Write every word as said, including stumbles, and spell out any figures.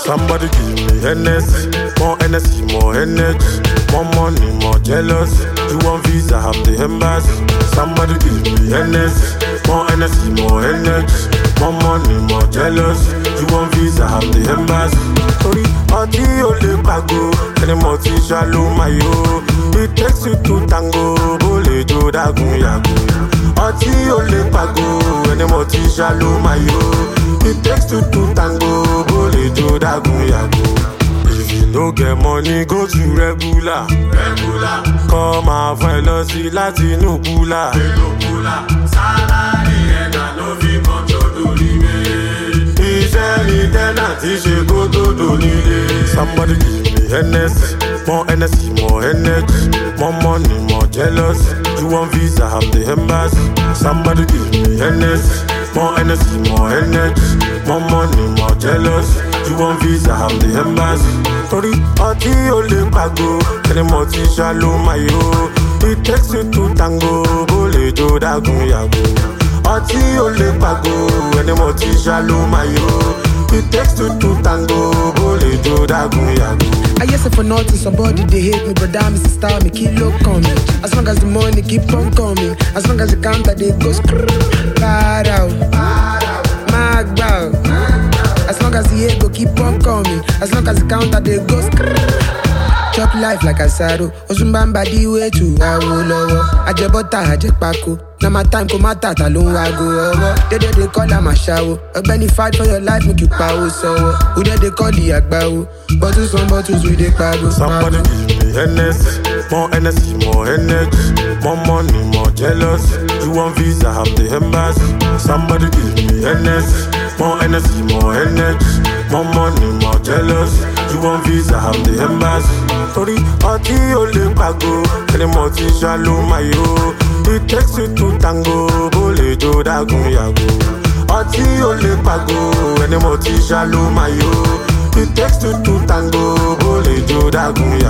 Somebody give me Hennessy, more Hennessy, more energy, more money, more jealous. You want visa, have the embassy. Somebody give me Hennessy, more Hennessy, more energy, more money, more jealous. You want visa, have the embassy. Sorry, ọtí ò lè pàgò, ẹni mo ti ṣàlù mayo. It takes you to tango, bó lè jó dágun yàgò. Ọtí ò lè pàgò, ẹni mo ti ṣàlù mayo. It takes you to tango, bó lè jó dágun yàgò. If you no get money, go to regular. Regular. Kọ́ máa fún ẹ lọ sí láti inú kúlà. Inú kúlà. Sálárì ẹ̀dá ló fi kọ́jọ́ lórí mi. Iṣẹ́ ni tẹ́nà tí ṣe kó tó dònílé. Somebody give me Hennessy, more Hennessy, more energy, more money, more jealous. You want visa, have the embassy. Somebody give me Hennessy, more Hennessy, more energy, more money, more jealous. You want visa, have the embassy. Sorry, ọtí ò lè pàgò, ẹni mo ti ṣàlù mayo. It takes you to tango, bó lè jó dágun yàgò. Ọtí ò lè pàgò, ẹni mo ti ṣàlù mayo. It takes you to tango, bó lè jó dágun yàgò. I guess if for nothing, somebody they hate me, but damn, it's a star, me keep low coming. As long as the money keep on coming, as long as the counter they go screw, bad out, mag bow. As long as the ego keep on coming, as long as the counter they go screw. Chop life like a saddle, Ozumbamba di way to Awolowo. Ajebota, ajepako. Now my time come out that alone I go over. They they they call am a shower. A benny fight for your life, make you power so. Who they they call the agbawo? Bottles on bottles with the pago. Somebody give me Hennessy, more Hennessy, more energy, more money, more jealous. You want visa, have the embassy. Somebody give me Hennessy, more Hennessy, more energy, more money, more jealous. You want visa, have the embassy. Sorry, ọtí ò lè pàgò, ẹni mo ti ṣàlù mayo. It takes you to tango, bó lè jó dágun yàgò. Ọtí ò lè pàgò, ẹni mo ti ṣàlù mayo. It takes you to tango, bó lè jó dágun yàgò.